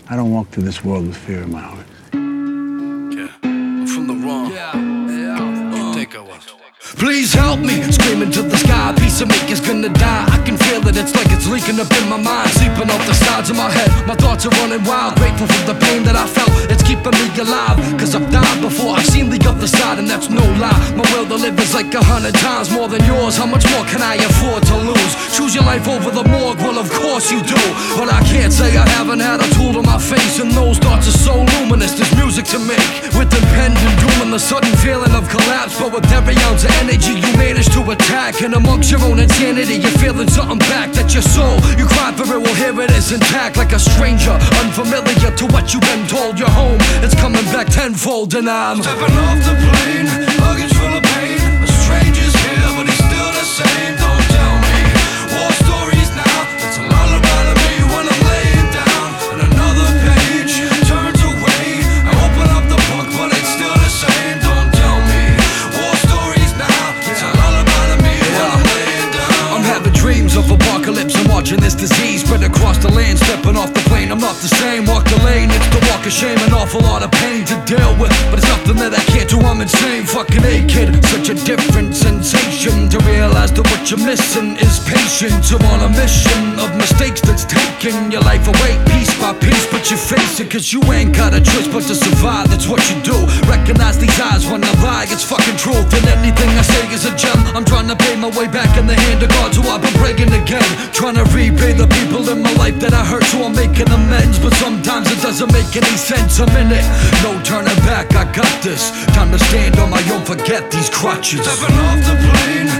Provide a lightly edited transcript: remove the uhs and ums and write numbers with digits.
I don't walk through this world with fear in my heart. Yeah, I'm from the wrong. You think I was? Please help me, screaming to the sky. A piece of me is gonna die. I can feel it, it's like it's leaking up in my mind. Sleeping off the sides of my head, my thoughts are running wild. Grateful for the pain that I felt, it's keeping me alive. Cause I've died before, I've seen the other side, and that's no lie. My will to live is like 100 times more than yours. How much more can I afford to lose? Choose your life over the morgue, well of course you do. But I can't say I haven't had a tool to my face, and those thoughts are so luminous. There's music to make, with impending doom and the sudden feeling of collapse. But with every ounce of energy you manage to attack, and amongst your own insanity you're feeling something back. That your soul, you cry for it, well here it is intact. Like a stranger, unfamiliar to what you've been told. Your home, it's coming back tenfold, and I'm stepping off the plane, luggage full of pain. A stranger's here, but he's still the same. Don't tell me war stories now. It's a lullaby to me when I'm laying down, and another page turns away. I open up the book, but it's still the same. Don't tell me war stories now. It's a lullaby to me when I'm laying down. I'm having dreams of apocalypse. I'm watching this disease spread across the land. Stepping off the plane, I'm not the same. Walk the lane, it's the walk of shame. An awful lot of pain to deal with, but it's nothing that I can't do. I'm insane. Fucking A, kid. Such a different sensation to realize that what you're missing is patience. You're on a mission of mistakes that's taking your life away piece by piece, but you face it cause you ain't got a choice but to survive. That's what you do. Recognize these eyes when I lie, it's fucking truth, and anything I say is a gem. I'm trying to pay my way back in the hand of God, so I've been praying again, trying to repay the people in my life that I hurt, so I'm making amends. But sometimes it doesn't make any sense. I'm in it, no turning back, I got this. Time to stand on my own, forget these crutches. Stepping off the plane,